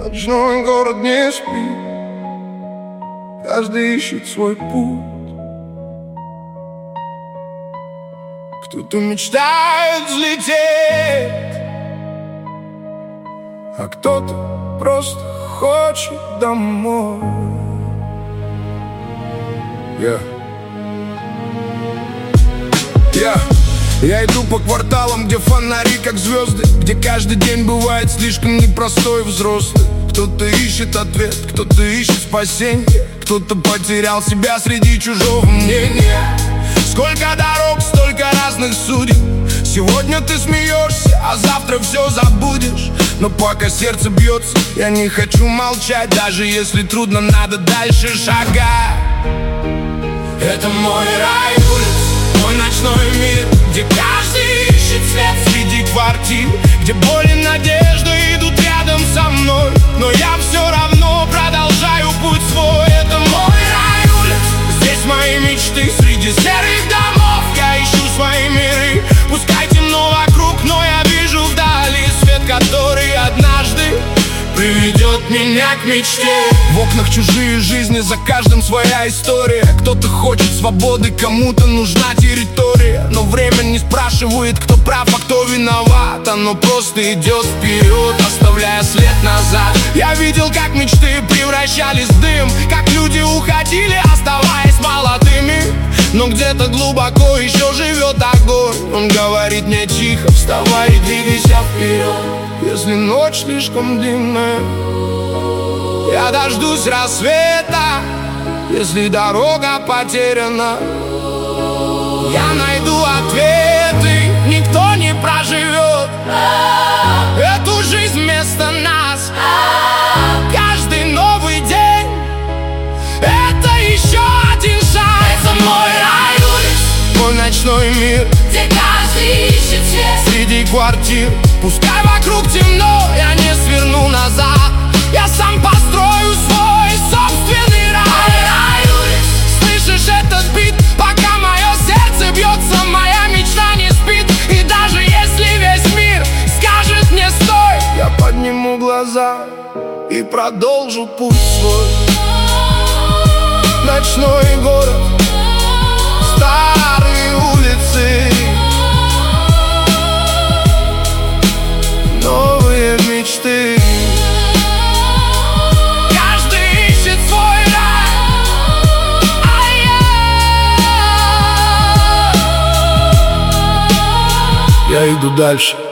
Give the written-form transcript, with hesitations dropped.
Ночной город не спит, каждый ищет свой путь. Кто-то мечтает взлететь, а кто-то просто хочет домой. Я иду по кварталам, где фонари как звезды, где каждый день бывает слишком непростой взрослый. Кто-то ищет ответ, кто-то ищет спасенье, кто-то потерял себя среди чужого мнения. Сколько дорог, столько разных судеб. Сегодня ты смеешься, а завтра все забудешь. Но пока сердце бьется, я не хочу молчать. Даже если трудно, надо дальше шагать. Это мой рай улиц, мой ночной мир, где каждый ищет свет среди квартир, где боль и надежда идут рядом со мной, но я все равно продолжаю путь свой. Это мой рай улиц, здесь мои мечты. Среди серых домов я ищу свои миры. Пускай темно вокруг, но я вижу вдали свет, который однажды приведет меня к мечте. В окнах чужие жизни, за каждым своя история. Кто-то хочет свободы, кому-то нужна территория. Но время не спрашивает, кто прав, а кто виноват. Оно просто идет вперед, оставляя след назад. Я видел, как мечты превращались в дым, как люди уходили, оставаясь молодыми. Но где-то глубоко еще живет огонь. Он говорит мне тихо: вставай и двигайся вперед. Если ночь слишком длинная, я дождусь рассвета. Если дорога потеряна, я найду ответы. Никто не проживет эту жизнь вместо нас. Каждый новый день — это еще один шаг. Это мой рай улиц, мой ночной мир, где каждый ищет свет среди квартир. Пускай вокруг темно, я не сверну назад. Я сам построю свой собственный рай улиц. Слышишь этот бит? Пока мое сердце бьется, моя мечта не спит. И даже если весь мир скажет мне стой, я подниму глаза и продолжу путь свой. Ночной город, старые улицы, новые мечты. Каждый ищет свой рай, а я иду дальше.